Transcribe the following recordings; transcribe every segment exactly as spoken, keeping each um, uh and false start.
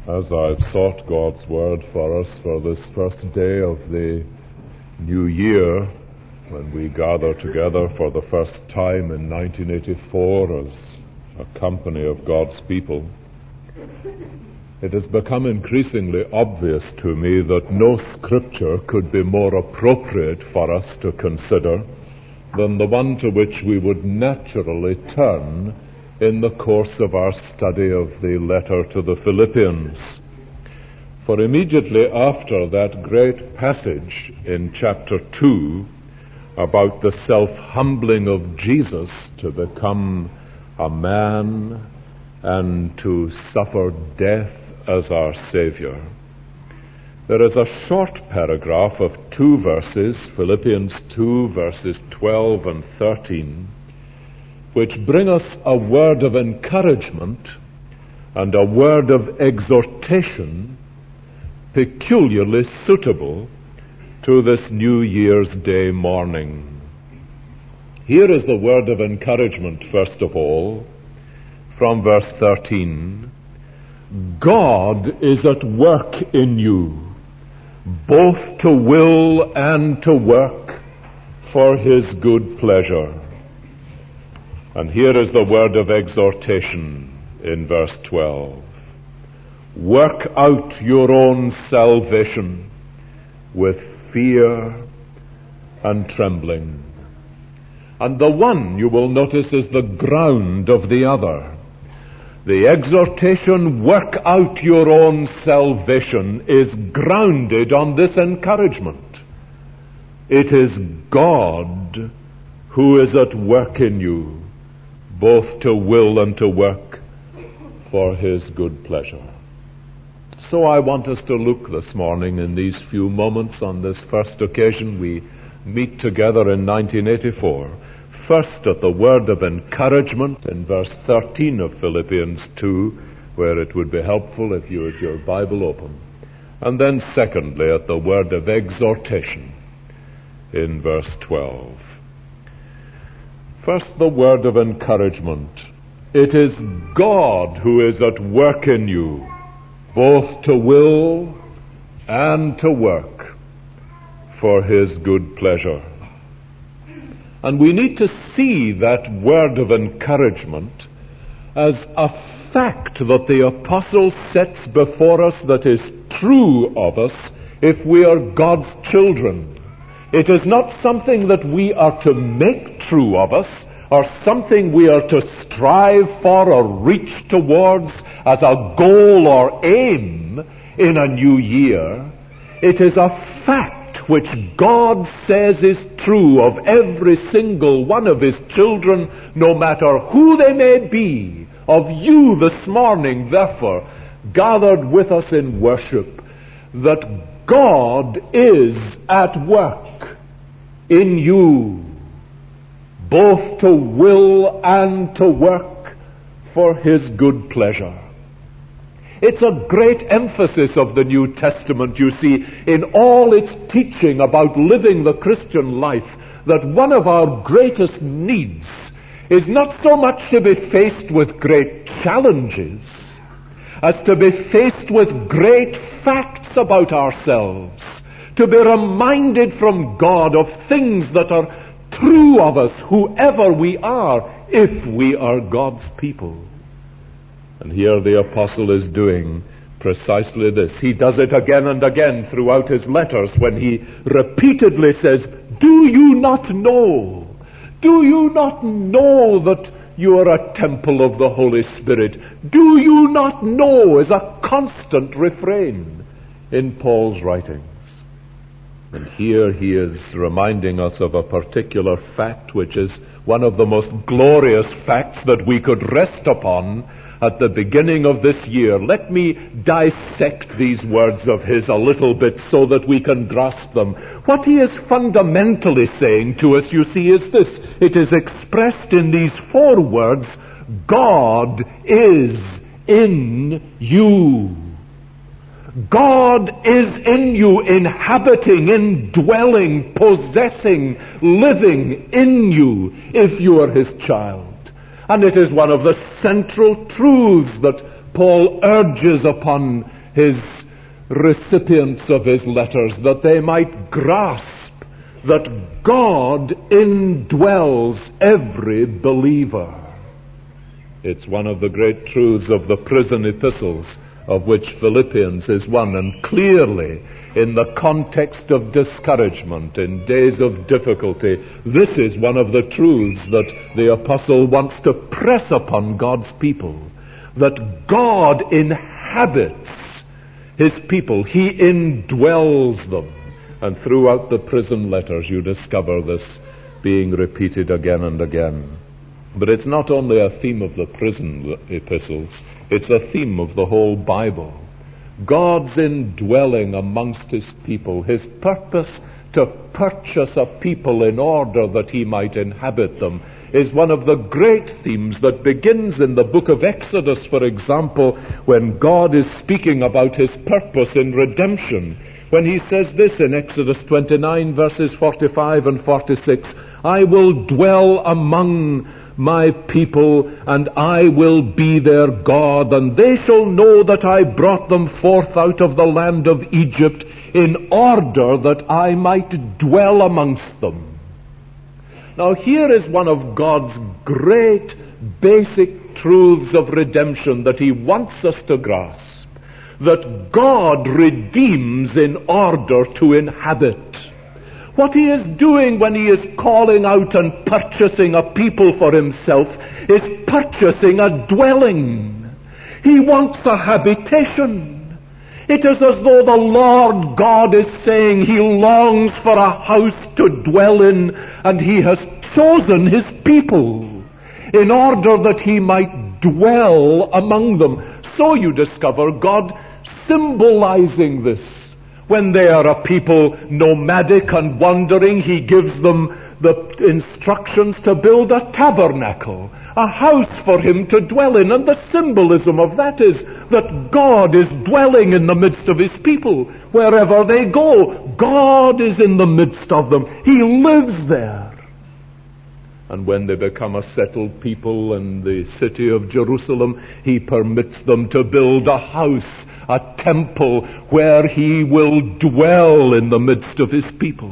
As I've sought God's Word for us for this first day of the new year, when we gather together for the first time in nineteen eighty-four as a company of God's people, it has become increasingly obvious to me that no scripture could be more appropriate for us to consider than the one to which we would naturally turn in the course of our study of the letter to the Philippians. For immediately after that great passage in chapter two about the self-humbling of Jesus to become a man and to suffer death as our Savior, there is a short paragraph of two verses, Philippians two, verses twelve and thirteen, which bring us a word of encouragement and a word of exhortation peculiarly suitable to this New Year's Day morning. Here is the word of encouragement, first of all, from verse thirteen. God is at work in you, both to will and to work for His good pleasure. And here is the word of exhortation in verse twelve. Work out your own salvation with fear and trembling. And the one, you will notice, is the ground of the other. The exhortation, work out your own salvation, is grounded on this encouragement. It is God who is at work in you, both to will and to work for His good pleasure. So I want us to look this morning in these few moments on this first occasion we meet together in nineteen eighty-four, first at the word of encouragement in verse thirteen of Philippians two, where it would be helpful if you had your Bible open, and then secondly at the word of exhortation in verse twelve. First, the word of encouragement. It is God who is at work in you, both to will and to work for His good pleasure. And we need to see that word of encouragement as a fact that the apostle sets before us that is true of us if we are God's children. It is not something that we are to make true of us, or something we are to strive for or reach towards as a goal or aim in a new year. It is a fact which God says is true of every single one of His children, no matter who they may be. Of you this morning, therefore, gathered with us in worship, that God is at work in you, both to will and to work for His good pleasure. It's a great emphasis of the New Testament, you see, in all its teaching about living the Christian life, that one of our greatest needs is not so much to be faced with great challenges as to be faced with great facts about ourselves, to be reminded from God of things that are true of us, whoever we are, if we are God's people. And here the apostle is doing precisely this. He does it again and again throughout his letters when he repeatedly says, do you not know? Do you not know that you are a temple of the Holy Spirit? Do you not know is a constant refrain in Paul's writings. And here he is reminding us of a particular fact which is one of the most glorious facts that we could rest upon at the beginning of this year. Let me dissect these words of his a little bit so that we can grasp them. What he is fundamentally saying to us, you see, is this. It is expressed in these four words: God is in you. God is in you, inhabiting, indwelling, possessing, living in you, if you are His child. And it is one of the central truths that Paul urges upon his recipients of his letters, that they might grasp that God indwells every believer. It's one of the great truths of the prison epistles, of which Philippians is one, and clearly in the context of discouragement, in days of difficulty, this is one of the truths that the apostle wants to press upon God's people, that God inhabits his people. He indwells them. And throughout the prison letters you discover this being repeated again and again. But it's not only a theme of the prison epistles, it's a theme of the whole Bible. God's indwelling amongst his people, his purpose to purchase a people in order that he might inhabit them, is one of the great themes that begins in the book of Exodus, for example, when God is speaking about his purpose in redemption. When he says this in Exodus twenty-nine, verses forty-five and forty-six, I will dwell among my people, and I will be their God, and they shall know that I brought them forth out of the land of Egypt in order that I might dwell amongst them. Now here is one of God's great basic truths of redemption that he wants us to grasp, that God redeems in order to inhabit. What he is doing when he is calling out and purchasing a people for himself is purchasing a dwelling. He wants a habitation. It is as though the Lord God is saying he longs for a house to dwell in, and he has chosen his people in order that he might dwell among them. So you discover God symbolizing this. When they are a people nomadic and wandering, he gives them the instructions to build a tabernacle, a house for him to dwell in. And the symbolism of that is that God is dwelling in the midst of his people. Wherever they go, God is in the midst of them. He lives there. And when they become a settled people in the city of Jerusalem, he permits them to build a house, a temple, where he will dwell in the midst of his people.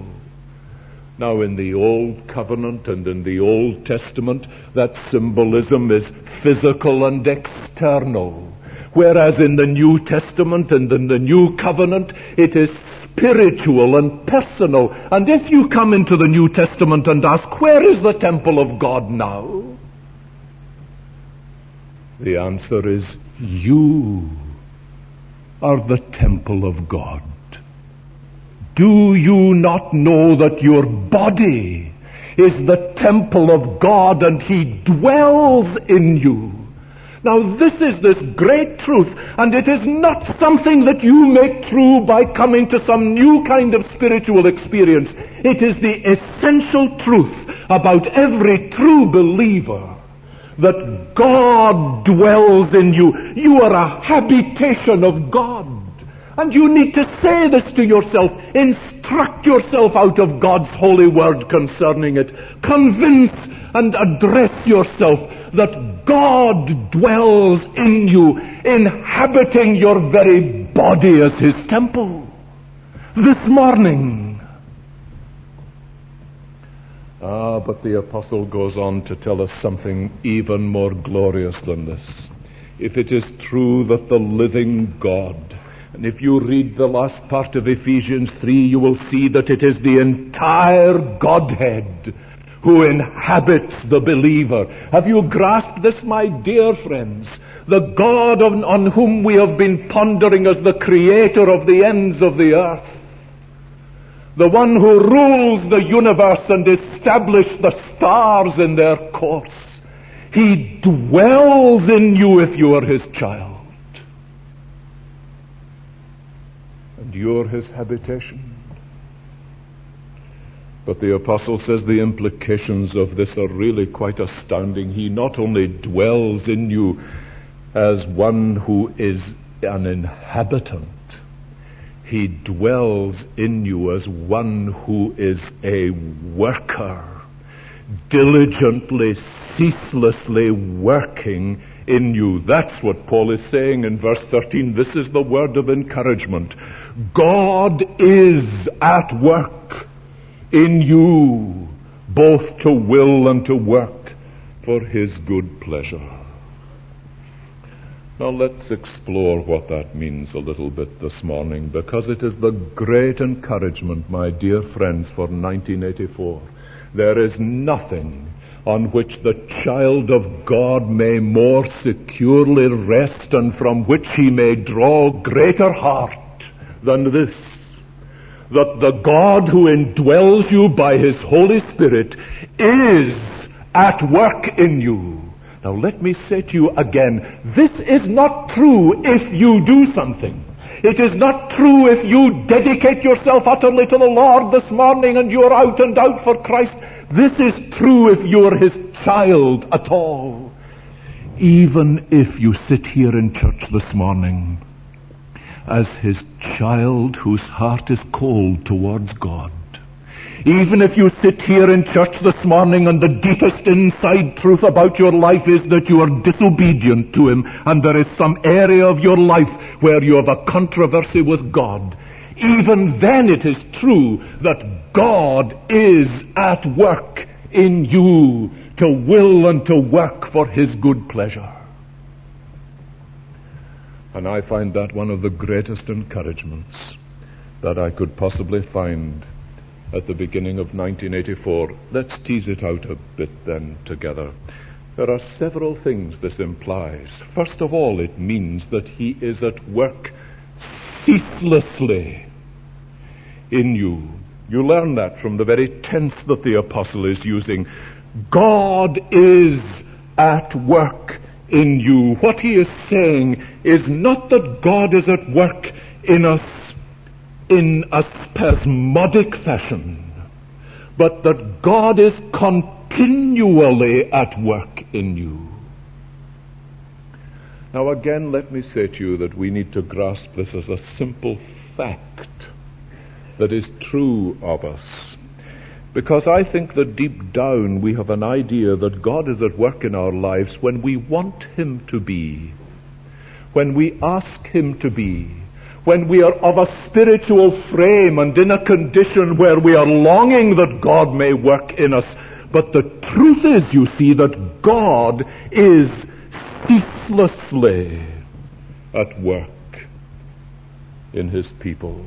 Now in the Old Covenant and in the Old Testament, that symbolism is physical and external. Whereas in the New Testament and in the New Covenant, it is spiritual and personal. And if you come into the New Testament and ask, where is the temple of God now? The answer is, you are the temple of God. Do you not know that your body is the temple of God and he dwells in you? Now this is this great truth, and it is not something that you make true by coming to some new kind of spiritual experience. It is the essential truth about every true believer, that God dwells in you. You are a habitation of God. And you need to say this to yourself. Instruct yourself out of God's holy word concerning it. Convince and address yourself that God dwells in you, inhabiting your very body as his temple. This morning. Ah, but the apostle goes on to tell us something even more glorious than this. If it is true that the living God, and if you read the last part of Ephesians three, you will see that it is the entire Godhead who inhabits the believer. Have you grasped this, my dear friends? The God on, on whom we have been pondering as the creator of the ends of the earth, the one who rules the universe and established the stars in their course, he dwells in you if you are his child. And you're his habitation. But the apostle says the implications of this are really quite astounding. He not only dwells in you as one who is an inhabitant, he dwells in you as one who is a worker, diligently, ceaselessly working in you. That's what Paul is saying in verse thirteen. This is the word of encouragement. God is at work in you, both to will and to work for his good pleasure. Now let's explore what that means a little bit this morning, because it is the great encouragement, my dear friends, for nineteen eighty-four. There is nothing on which the child of God may more securely rest and from which he may draw greater heart than this, that the God who indwells you by his Holy Spirit is at work in you. Now let me say to you again, this is not true if you do something. It is not true if you dedicate yourself utterly to the Lord this morning and you're out and out for Christ. This is true if you're his child at all. Even if you sit here in church this morning as his child whose heart is cold towards God. Even if you sit here in church this morning and the deepest inside truth about your life is that you are disobedient to him and there is some area of your life where you have a controversy with God, even then it is true that God is at work in you to will and to work for his good pleasure. And I find that one of the greatest encouragements that I could possibly find at the beginning of nineteen eighty-four. Let's tease it out a bit then together. There are several things this implies. First of all, it means that he is at work ceaselessly in you. You learn that from the very tense that the apostle is using. God is at work in you. What he is saying is not that God is at work in us in a spasmodic fashion, but that God is continually at work in you. Now again, let me say to you that we need to grasp this as a simple fact that is true of us. Because I think that deep down we have an idea that God is at work in our lives when we want him to be, when we ask him to be, when we are of a spiritual frame and in a condition where we are longing that God may work in us. But the truth is, you see, that God is ceaselessly at work in his people.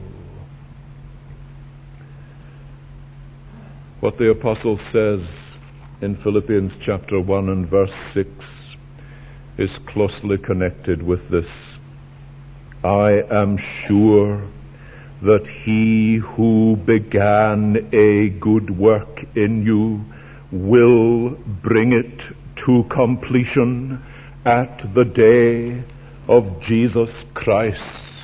What the apostle says in Philippians chapter one and verse six is closely connected with this. I am sure that he who began a good work in you will bring it to completion at the day of Jesus Christ.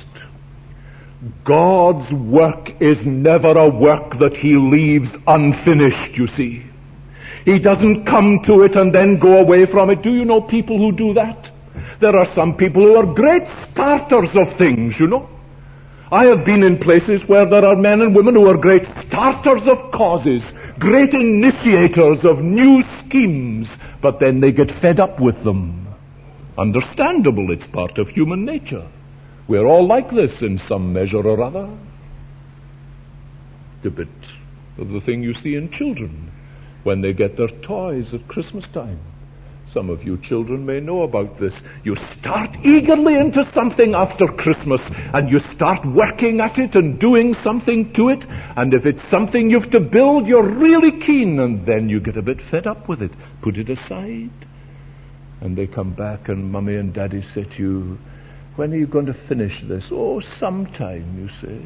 God's work is never a work that he leaves unfinished, you see. He doesn't come to it and then go away from it. Do you know people who do that? There are some people who are great starters of things, you know. I have been in places where there are men and women who are great starters of causes, great initiators of new schemes, but then they get fed up with them. Understandable, it's part of human nature. We're all like this in some measure or other. It's a bit of the thing you see in children when they get their toys at Christmas time. Some of you children may know about this. You start eagerly into something after Christmas, and you start working at it and doing something to it, and if it's something you've to build, you're really keen, and then you get a bit fed up with it. Put it aside. And they come back, and Mummy and Daddy say to you, when are you going to finish this? Oh, sometime, you say.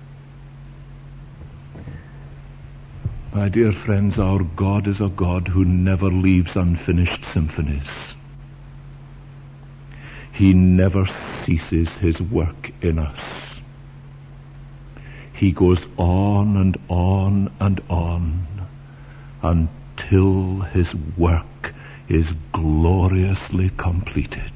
My dear friends, our God is a God who never leaves unfinished symphonies. He never ceases his work in us. He goes on and on and on until his work is gloriously completed.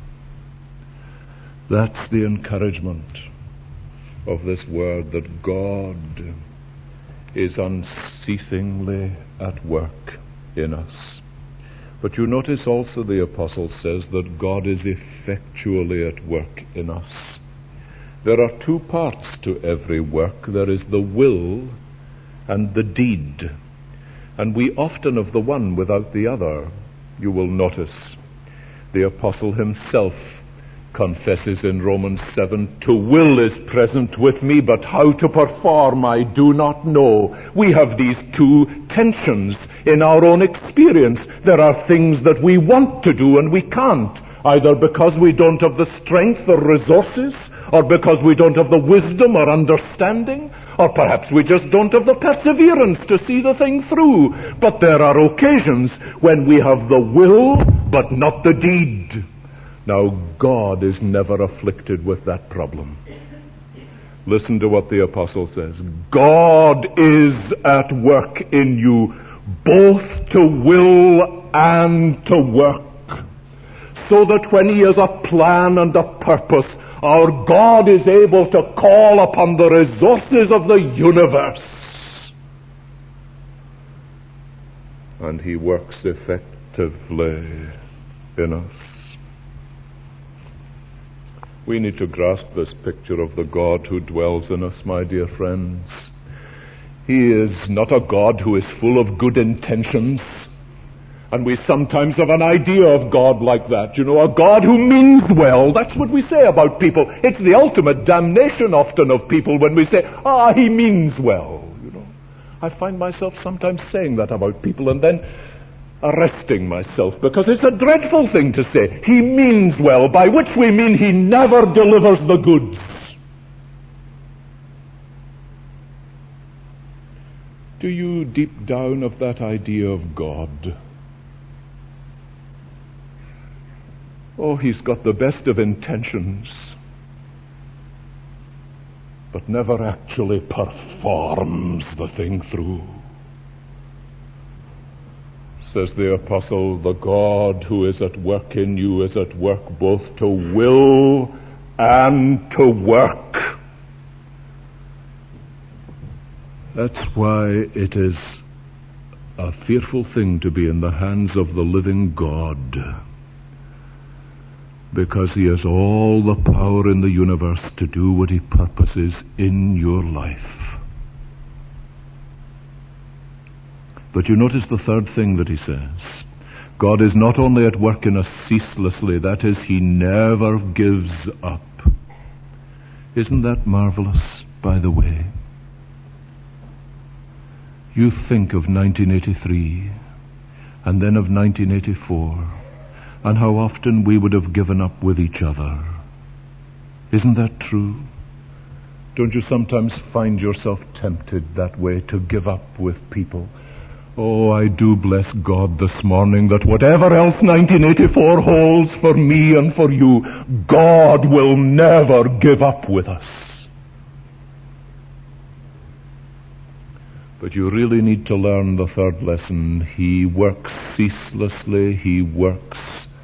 That's the encouragement of this word, that God is unceasingly at work in us. But you notice also the apostle says that God is effectually at work in us. There are two parts to every work. There is the will and the deed. And we often have the one without the other. You will notice the apostle himself confesses in Romans seven, to will is present with me, but how to perform I do not know. We have these two tensions in our own experience. There are things that we want to do and we can't, either because we don't have the strength or resources, or because we don't have the wisdom or understanding, or perhaps we just don't have the perseverance to see the thing through. But there are occasions when we have the will, but not the deed. Now, God is never afflicted with that problem. Listen to what the apostle says. God is at work in you, both to will and to work, so that when he has a plan and a purpose, our God is able to call upon the resources of the universe. And he works effectively in us. We need to grasp this picture of the God who dwells in us, my dear friends. He is not a God who is full of good intentions. And we sometimes have an idea of God like that. You know, a God who means well. That's what we say about people. It's the ultimate damnation often of people when we say, ah, he means well. You know, I find myself sometimes saying that about people and then arresting myself, because it's a dreadful thing to say. He means well, by which we mean he never delivers the goods. Do you deep down of that idea of God? Oh, he's got the best of intentions, but never actually performs the thing through. Says the apostle, the God who is at work in you is at work both to will and to work. That's why it is a fearful thing to be in the hands of the living God, because he has all the power in the universe to do what he purposes in your life. But you notice the third thing that he says. God is not only at work in us ceaselessly, that is, he never gives up. Isn't that marvelous, by the way? You think of nineteen eighty-three, and then of nineteen eighty-four, and how often we would have given up with each other. Isn't that true? Don't you sometimes find yourself tempted that way to give up with people? Oh, I do bless God this morning that whatever else nineteen eighty-four holds for me and for you, God will never give up with us. But you really need to learn the third lesson. He works ceaselessly. He works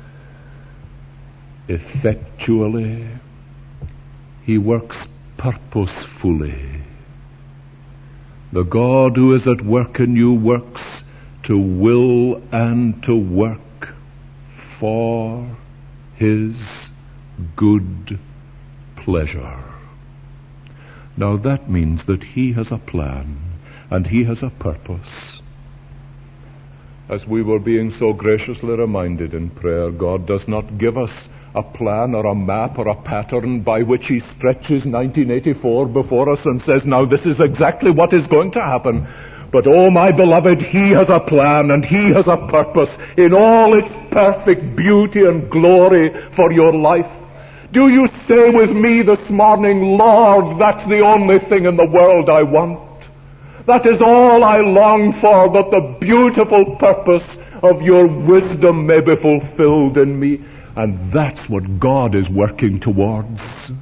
effectually. He works purposefully. The God who is at work in you works to will and to work for his good pleasure. Now that means that he has a plan and he has a purpose. As we were being so graciously reminded in prayer, God does not give us a plan or a map or a pattern by which he stretches nineteen eighty-four before us and says, now this is exactly what is going to happen. But oh, my beloved, he has a plan and he has a purpose in all its perfect beauty and glory for your life. Do you say with me this morning, Lord, that's the only thing in the world I want. That is all I long for, that the beautiful purpose of your wisdom may be fulfilled in me. And that's what God is working towards.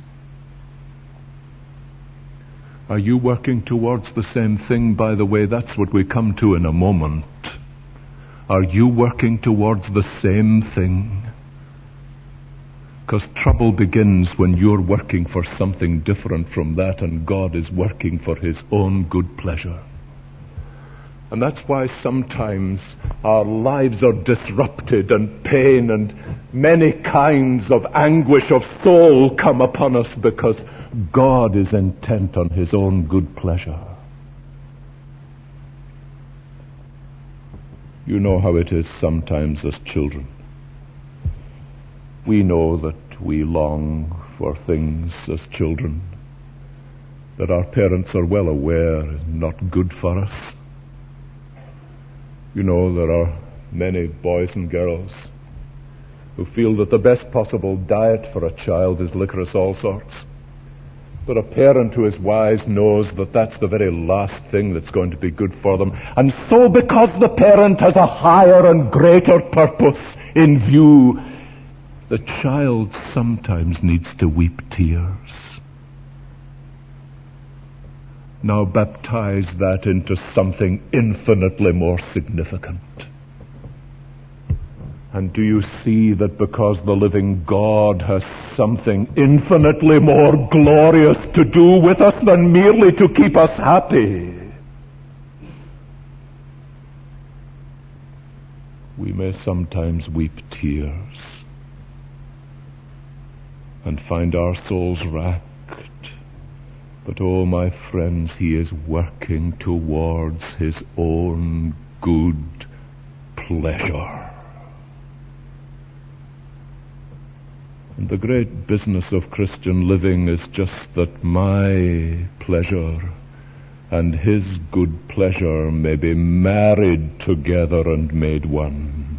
Are you working towards the same thing? By the way, that's what we come to in a moment. Are you working towards the same thing? Because trouble begins when you're working for something different from that and God is working for his own good pleasure. And that's why sometimes our lives are disrupted and pain and many kinds of anguish of soul come upon us because God is intent on his own good pleasure. You know how it is sometimes as children. We know that we long for things as children that our parents are well aware is not good for us. You know, there are many boys and girls who feel that the best possible diet for a child is licorice all sorts. But a parent who is wise knows that that's the very last thing that's going to be good for them. And so because the parent has a higher and greater purpose in view, the child sometimes needs to weep tears. Now baptize that into something infinitely more significant. And do you see that because the living God has something infinitely more glorious to do with us than merely to keep us happy, we may sometimes weep tears and find our souls racked. But, oh, my friends, he is working towards his own good pleasure. And the great business of Christian living is just that my pleasure and his good pleasure may be married together and made one.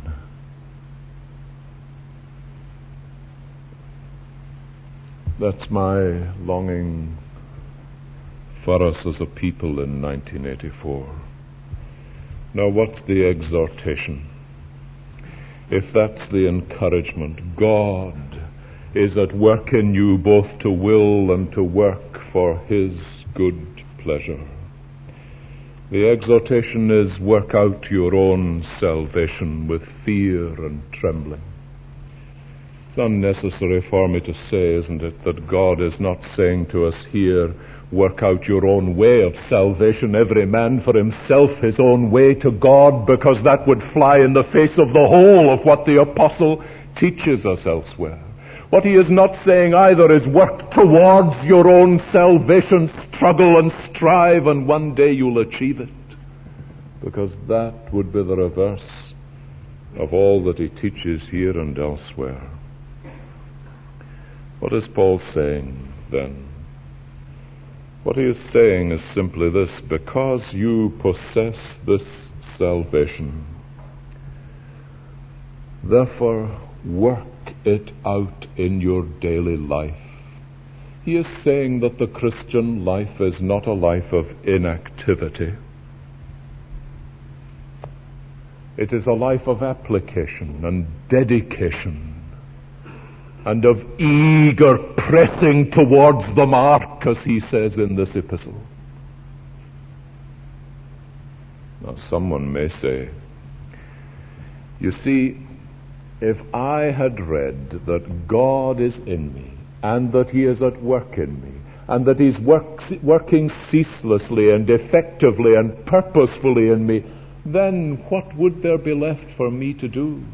That's my longing for us as a people in nineteen eighty-four. Now, what's the exhortation? If that's the encouragement, God is at work in you both to will and to work for his good pleasure. The exhortation is, work out your own salvation with fear and trembling. It's unnecessary for me to say, isn't it, that God is not saying to us here, work out your own way of salvation, every man for himself, his own way to God, because that would fly in the face of the whole of what the apostle teaches us elsewhere. What he is not saying either is work towards your own salvation, struggle and strive, and one day you'll achieve it, because that would be the reverse of all that he teaches here and elsewhere. What is Paul saying then? What he is saying is simply this: because you possess this salvation, therefore work it out in your daily life. He is saying that the Christian life is not a life of inactivity. It is a life of application and dedication and of eager pressing towards the mark, as he says in this epistle. Now, someone may say, you see, if I had read that God is in me, and that he is at work in me, and that he's work, working ceaselessly and effectively and purposefully in me, then what would there be left for me to do?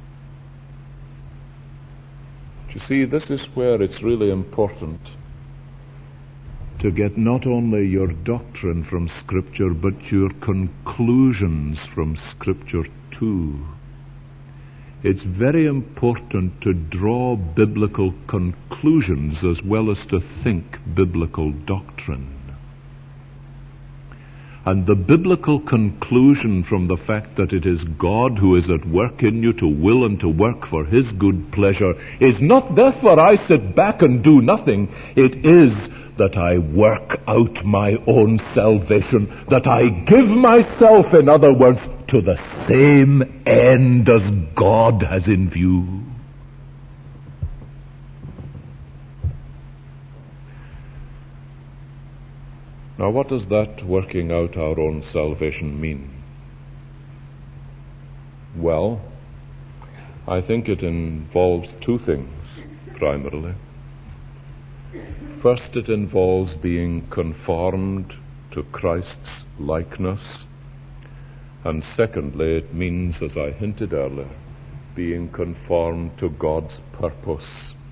You see, this is where it's really important to get not only your doctrine from Scripture, but your conclusions from Scripture too. It's very important to draw biblical conclusions as well as to think biblical doctrine. And the biblical conclusion from the fact that it is God who is at work in you to will and to work for his good pleasure is not therefore I sit back and do nothing. It is that I work out my own salvation, that I give myself, in other words, to the same end as God has in view. Now, what does that working out our own salvation mean? Well, I think it involves two things, primarily. First, it involves being conformed to Christ's likeness. And secondly, it means, as I hinted earlier, being conformed to God's purpose.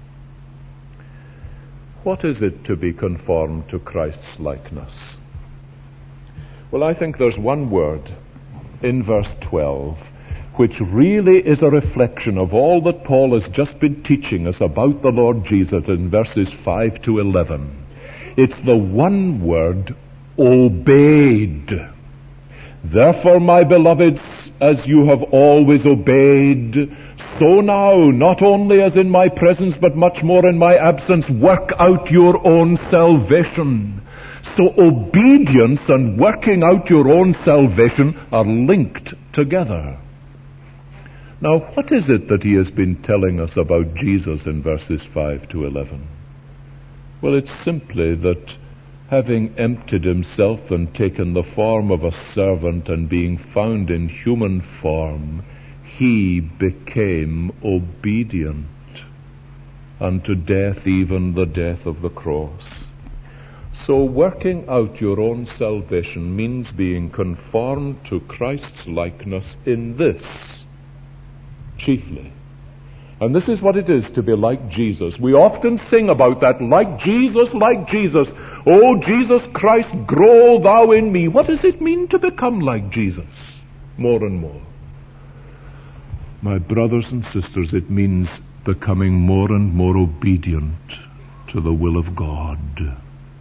What is it to be conformed to Christ's likeness? Well, I think there's one word in verse twelve which really is a reflection of all that Paul has just been teaching us about the Lord Jesus in verses five to eleven. It's the one word, obeyed. Therefore, my beloveds, as you have always obeyed, so now, not only as in my presence, but much more in my absence, work out your own salvation. So obedience and working out your own salvation are linked together. Now, what is it that he has been telling us about Jesus in verses five to eleven? Well, it's simply that having emptied himself and taken the form of a servant and being found in human form, he became obedient unto death, even the death of the cross. So working out your own salvation means being conformed to Christ's likeness in this, chiefly. And this is what it is to be like Jesus. We often sing about that, like Jesus, like Jesus. Oh, Jesus Christ, grow thou in me. What does it mean to become like Jesus? More and more. My brothers and sisters, it means becoming more and more obedient to the will of God.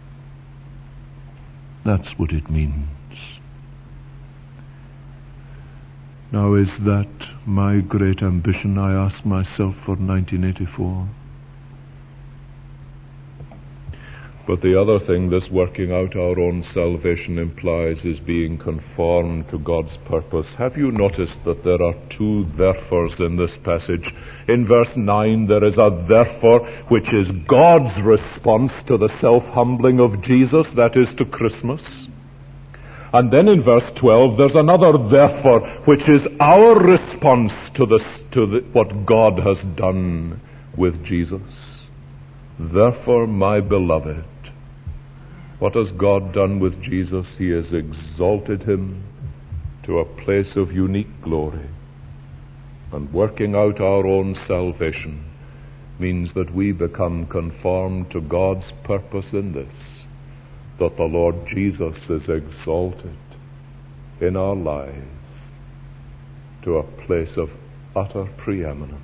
That's what it means. Now, is that my great ambition, I ask myself, for nineteen eighty-four? But the other thing this working out our own salvation implies is being conformed to God's purpose. Have you noticed that there are two therefores in this passage? In verse nine there is a therefore, which is God's response to the self-humbling of Jesus, that is to Christmas. And then in verse twelve there's another therefore, which is our response to, the, to the, what God has done with Jesus. Therefore, my beloved, what has God done with Jesus? He has exalted him to a place of unique glory. And working out our own salvation means that we become conformed to God's purpose in this, that the Lord Jesus is exalted in our lives to a place of utter preeminence.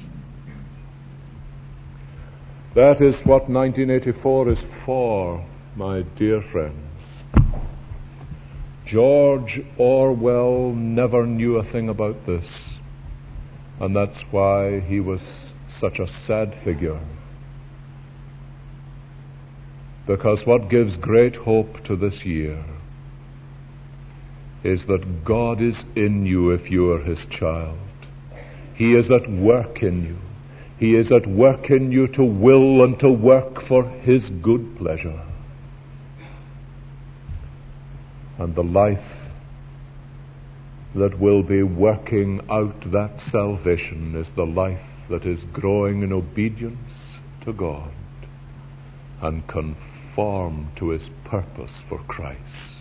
That is what nineteen eighty-four is for, my dear friends. George Orwell never knew a thing about this, and that's why he was such a sad figure. Because what gives great hope to this year is that God is in you if you are his child. He is at work in you. He is at work in you to will and to work for his good pleasure. And the life that will be working out that salvation is the life that is growing in obedience to God and conformed to his purpose for Christ.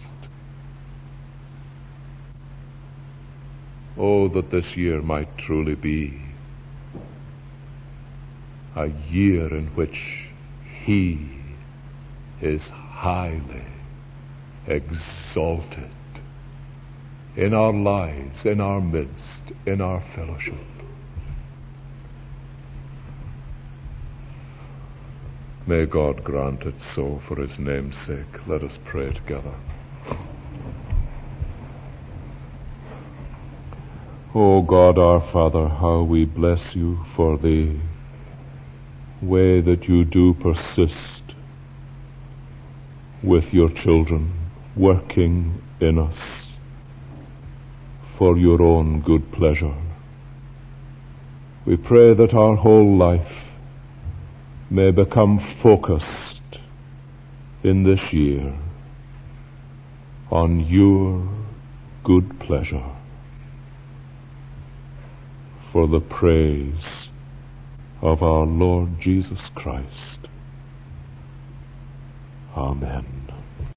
Oh, that this year might truly be a year in which he is highly exalted in our lives, in our midst, in our fellowship. May God grant it so for his name's sake. Let us pray together. O God our Father, how we bless you for the way that you do persist with your children, working in us for your own good pleasure. We pray that our whole life may become focused in this year on your good pleasure, for the praise of our Lord Jesus Christ. Amen.